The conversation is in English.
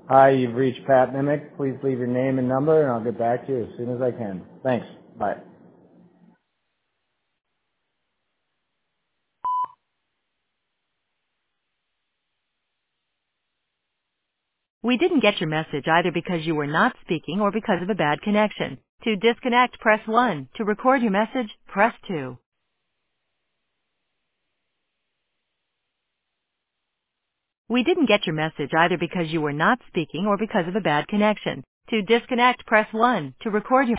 Hi, you've reached Pat Mimic. Please leave your name and number, and I'll get back to you as soon as I can. Thanks. Bye. We didn't get your message either because you were not speaking or because of a bad connection. To disconnect, press 1. To record your message, press 2. We didn't get your message either because you were not speaking or because of a bad connection. To disconnect, press 1. To record your